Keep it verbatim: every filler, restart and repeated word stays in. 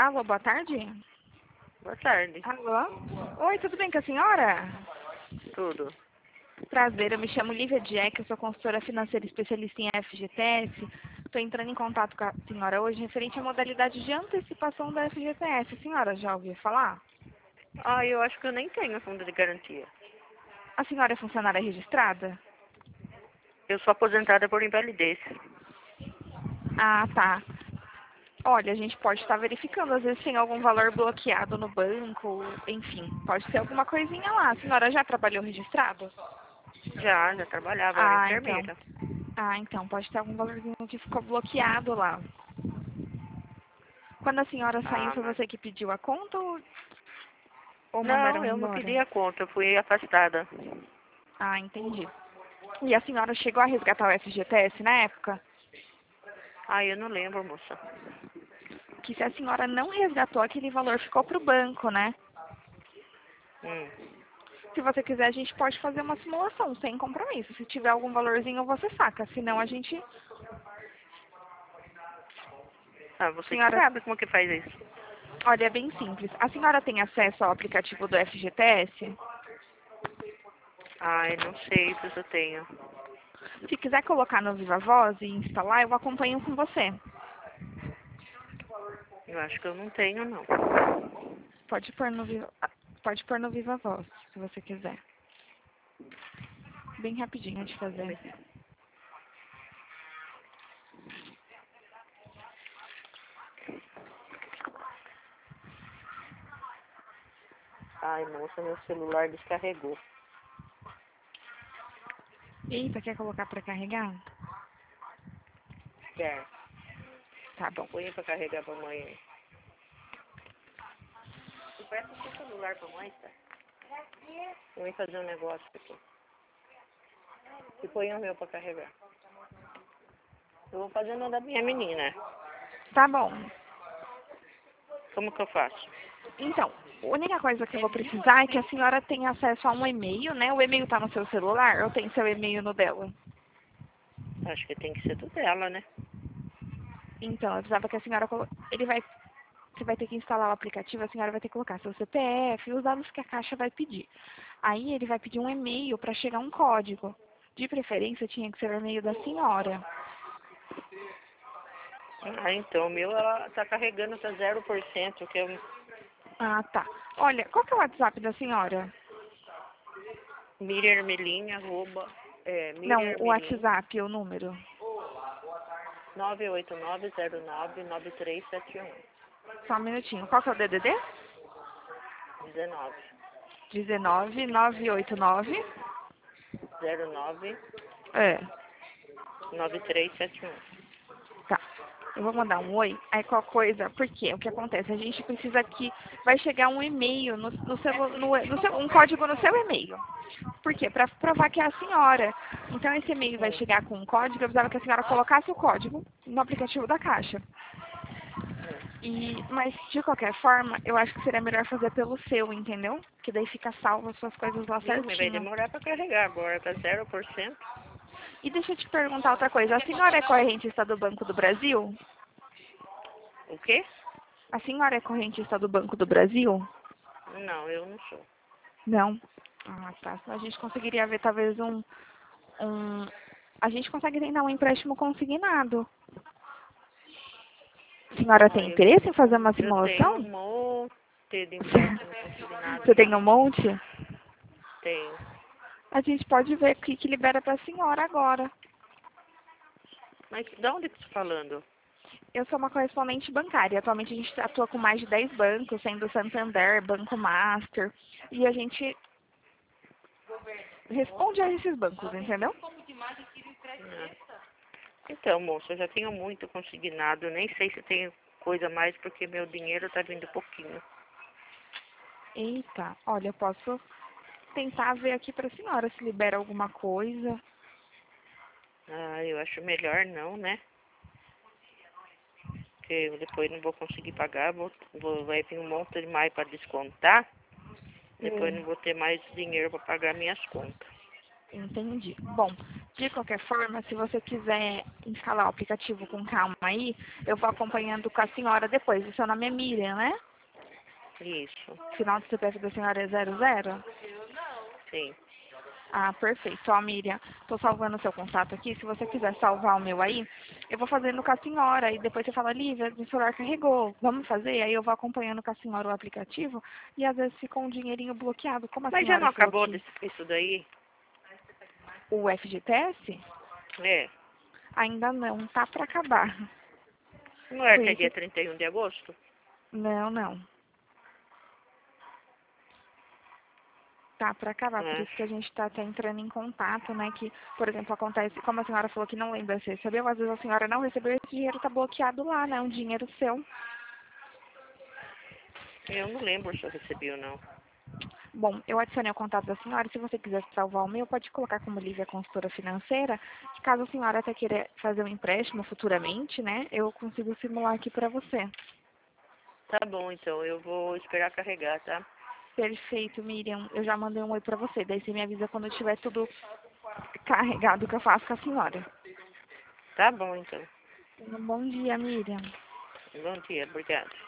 Alô, boa tarde? Boa tarde. Alô? Oi, tudo bem com a senhora? Tudo. Prazer, eu me chamo Lívia Jack, eu sou consultora financeira especialista em F G T S. Estou entrando em contato com a senhora hoje referente à modalidade de antecipação da F G T S. A senhora já ouviu falar? Ah, eu acho que eu nem tenho fundo de garantia. A senhora é funcionária registrada? Eu sou aposentada por invalidez. Ah, tá. Olha, a gente pode estar verificando, às vezes tem algum valor bloqueado no banco, enfim, pode ser alguma coisinha lá. A senhora já trabalhou registrado? Já, já trabalhava, eu era Ah, então. enfermeira. Ah, então, pode ter algum valorzinho que ficou bloqueado lá. Quando a senhora saiu, Ah, foi mas... você que pediu a conta ou, ou Não, mandaram eu não embora? pedi a conta, eu fui afastada. Ah, entendi. E a senhora chegou a resgatar o F G T S na época? Ah, eu não lembro, moça. Que se a senhora não resgatou, aquele valor ficou pro banco, né? Hum. Se você quiser, a gente pode fazer uma simulação sem compromisso. Se tiver algum valorzinho, você saca. Senão, a gente... Ah, você que Senhora, sabe como que faz isso. olha, é bem simples. A senhora tem acesso ao aplicativo do F G T S? Ai, não sei se eu tenho. Se quiser colocar no Viva Voz e instalar, eu acompanho com você. Eu acho que eu não tenho, não. Pode pôr no Viva, pode pôr no Viva Voz, se você quiser. Bem rapidinho de fazer. Ai, moça, meu celular descarregou. Eita, quer colocar para carregar? Quer? Tá bom. Põe pra carregar pra mãe aí. Tu presta o seu celular pra mãe, tá? Eu vim fazer um negócio aqui. E põe o meu pra carregar. Eu vou fazer no da minha menina. Tá bom. Como que eu faço? Então, a única coisa que eu vou precisar é que a senhora tenha acesso a um e-mail, né? O e-mail tá no seu celular ou tem seu e-mail no dela? Acho que tem que ser do dela, né? Então, eu precisava que a senhora... colo- Ele vai... Você vai ter que instalar o aplicativo, a senhora vai ter que colocar seu C P F e os dados que a Caixa vai pedir. Aí ele vai pedir um e-mail para chegar um código. De preferência, tinha que ser o e-mail da senhora. Ah, então, o meu ela tá carregando, tá zero por cento, que é Ah, tá. Olha, qual que é o WhatsApp da senhora? Miriam Ermelim, arroba, é, Miriam Não, o Ermelim, WhatsApp, o número. nove oito nove zero nove nove três sete um, Só um minutinho. Qual que é o D D D? dezenove, dezenove, nove oito nove. zero nove, É, nove três sete um. tá. Eu vou mandar um oi. Aí qual coisa, por quê? O que acontece? A gente precisa que vai chegar um e-mail no, no seu, no, no seu, um código no seu e-mail. Por quê? Para provar que é a senhora. Então esse e-mail vai Hum. chegar com um código, eu precisava que a senhora colocasse o código no aplicativo da Caixa. E, mas de qualquer forma, eu acho que seria melhor fazer pelo seu, entendeu? Que daí fica salvo as suas coisas lá Sim, mas vai certinho. demorar pra carregar agora, tá zero por cento. E deixa eu te perguntar outra coisa. A senhora é correntista do Banco do Brasil? O quê? A senhora é correntista do Banco do Brasil? Não, eu não sou. Não. Ah, tá. Senão a gente conseguiria ver talvez um, um... A gente consegue tentar um empréstimo consignado. A senhora Ah, tem eu, interesse em fazer uma eu tenho simulação? um monte de empréstimo consignado Você tem já. um monte? Tenho. A gente pode ver o que, que libera para a senhora agora. Mas de onde que você tá falando? Eu sou uma correspondente bancária. Atualmente a gente atua com mais de dez bancos, sendo Santander, Banco Master. E a gente responde a esses bancos, entendeu? Ah. Então, moça, eu já tenho muito consignado. Nem sei se tenho coisa a mais porque meu dinheiro tá vindo pouquinho. Eita, olha, eu posso tentar ver aqui para a senhora se libera alguma coisa. Ah, eu acho melhor não, né? Porque eu depois não vou conseguir pagar, vou, vou, vai vir um monte de mais para descontar. Depois É, não vou ter mais dinheiro para pagar minhas contas. entendi. Bom, De qualquer forma, se você quiser instalar o aplicativo com calma aí, eu vou acompanhando com a senhora depois. O seu nome é Miriam, né? Isso. Final do C P F da senhora é zero zero? Sim. Ah, perfeito. Ó, Miriam, tô salvando o seu contato aqui. Se você quiser salvar o meu aí, eu vou fazendo com a senhora. E depois você fala, Lívia, meu celular carregou. Vamos fazer? Aí eu vou acompanhando com a senhora o aplicativo. E às vezes fica um dinheirinho bloqueado. Como a Mas já senhora não falou acabou que desse, isso daí? o F G T S É. ainda não tá para acabar. Não é Por até isso, dia trinta e um de agosto? não, não. Tá para acabar, por É. isso que a gente está até entrando em contato, né? Que, por exemplo, acontece, como a senhora falou que não lembra se recebeu, às vezes a senhora não recebeu, esse dinheiro está bloqueado lá, né? Um dinheiro seu. Eu não lembro se eu recebi ou não. Bom, eu adicionei o contato da senhora, se você quiser salvar o meu, pode colocar como Lívia Consultora Financeira, que caso a senhora até queira fazer um empréstimo futuramente, né? Eu consigo simular aqui para você. Tá bom, então. Eu vou esperar carregar, tá? Perfeito, Miriam. Eu já mandei um oi para você, daí você me avisa quando tiver tudo carregado que eu faço com a senhora. Tá bom, então. Um bom dia, Miriam. Bom dia. Obrigada.